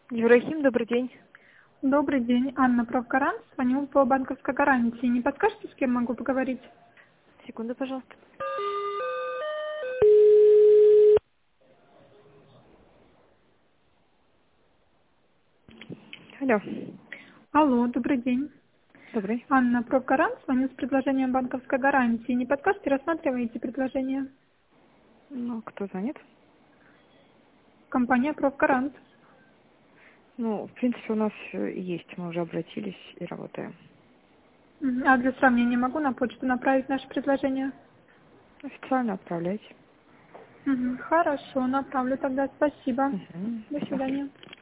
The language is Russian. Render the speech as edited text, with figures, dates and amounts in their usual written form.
Юрахим, добрый день. Добрый день, Анна Правкарант, звоню по банковской гарантии. Не подскажете, с кем могу поговорить? Секунду, пожалуйста. Алло. Алло, добрый день. Добрый. Анна Правкарант, звоню с предложением банковской гарантии. Не подскажете, рассматриваете предложение? Ну, кто занят? Компания Правкарант. Ну, в принципе, у нас есть, мы уже обратились и работаем. А для сравнения могу на почту направить наше предложение? Официально отправляйте. Хорошо, направлю тогда. Спасибо. Угу. До Всё. свидания.